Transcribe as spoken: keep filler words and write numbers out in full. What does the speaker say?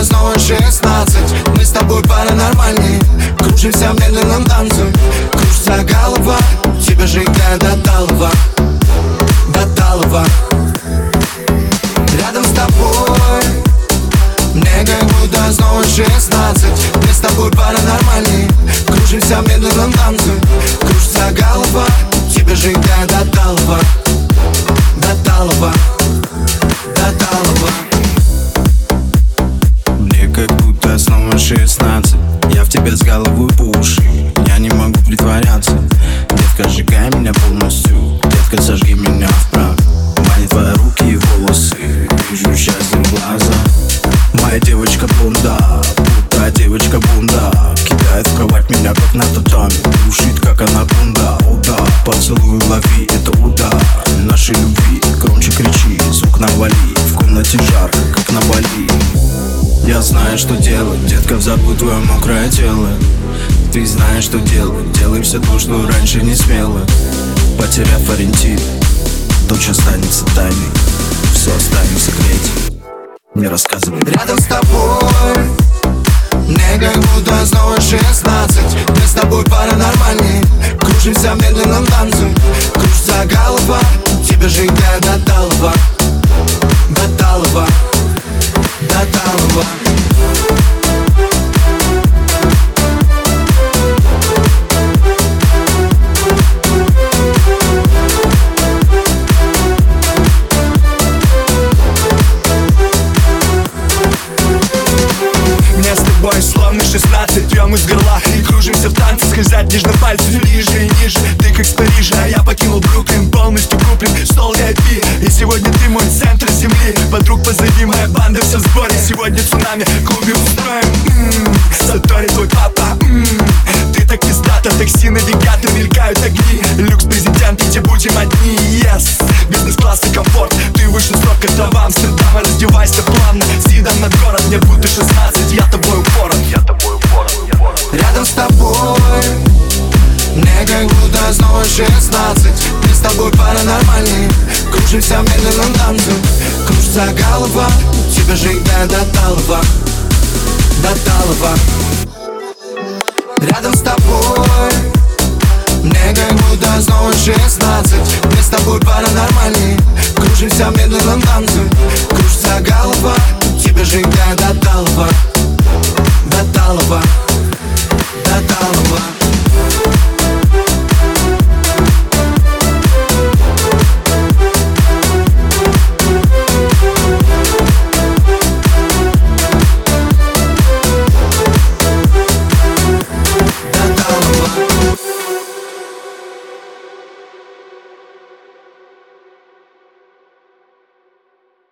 будто снова шестнадцать. Мы с тобой паранормальные, кружимся в медленном танце. Кружится голова, тебя сжигает до талого, до талого. Рядом с тобой мне как будто снова шестнадцать. Мы с тобой паранормальные, кружимся в медленном танце. Кружится голова, тебя сжигает до талого, до талого, до талого. Мне как будто снова шестнадцать. Я в тебя с головой по уши. Я не могу притворяться. Детка, сжигай меня полностью. Детка, сожги меня вправо. Мои твои руки и волосы. Вижу счастье в глаза. Моя девочка бунда, будто девочка бунда. Кидает в кровать меня как на татами. Душит как анаконда. Уда, поцелуй лови, это удар нашей любви. Громче кричи, звук навали. В комнате жарко, как на Бали. Я знаю, что делать, детка, взорву твое мокрое тело. Ты знаешь, что делать, делай все то, что раньше не смела. Потеряв ориентир, то, что останется тайной. Все оставим в секрете, не рассказывай. Рядом с тобой мне как будто снова шестнадцать. Мы с тобой паранормальные, кружимся в медленном танце. Кружится голова, тебя сжигает до талого, до талого, до талого. Мне с тобой словно шестнадцать. Пьем из горла и кружимся в танце. Скользят нежно пальцы ниже и ниже. Ты как с Парижа, а я покинул Бруклин. Полностью куплен стол ви ай пи. И сегодня ты мой центр земли. Подруг позови, моя банда вся в сборе. Сегодня цунами, в клубе устроим. М-м-м. Сатори твой папа. М-м-м. Ты так пиздата, такси, навигатор, мелькают огни. Люкс президент, где будем одни. Yes, бизнес-класс и комфорт. Ты выше срок, это в Амстердам. Раздевайся плавно, с видом над город. Мне будто шестнадцать, я тобой упорот. Я тобой упорот. Рядом с тобой мне как будто снова шестнадцать. Мы с тобой паранормальные, кружимся в медленном танце. Кружится голова, тебя сжигает до талого, до талого. Рядом с тобой